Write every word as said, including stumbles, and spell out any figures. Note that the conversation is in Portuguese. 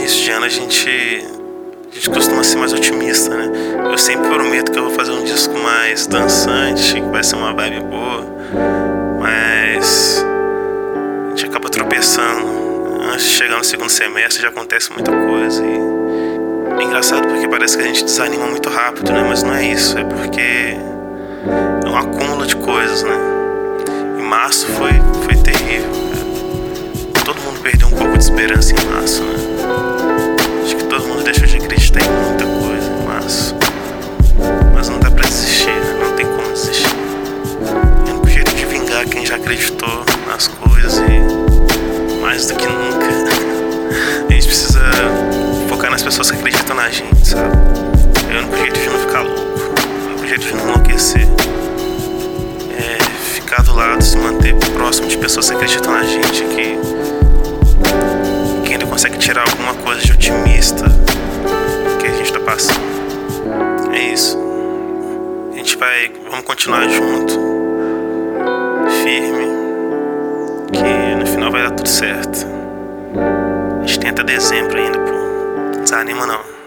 início de ano a gente, a gente costuma ser mais otimista, né? Eu sempre prometo que eu vou fazer um disco mais dançante, que vai ser uma vibe boa, mas a gente acaba tropeçando. Antes de chegar no segundo semestre já acontece muita coisa e é engraçado porque parece que a gente desanima muito rápido, né? Mas não é isso, é porque é um acúmulo de coisas, né? Em março foi, foi terrível, cara. Todo mundo perdeu um pouco de esperança em março, né? Acho que todo mundo deixou de acreditar em muita coisa em março. Mas não dá pra desistir, né? Não tem como desistir. É o único jeito de vingar quem já acreditou nas coisas e mais do que nunca a gente precisa focar nas pessoas que acreditam na gente, sabe? É o único jeito de não ficar louco, é o único jeito de não enlouquecer. É ficar do lado, se manter próximo de pessoas que acreditam na gente, que, que ainda consegue tirar alguma coisa de otimista que a gente tá passando. É isso. A gente vai, vamos continuar junto, firme, que no final vai dar tudo certo. A gente tem até dezembro ainda, pô. Não desanima não.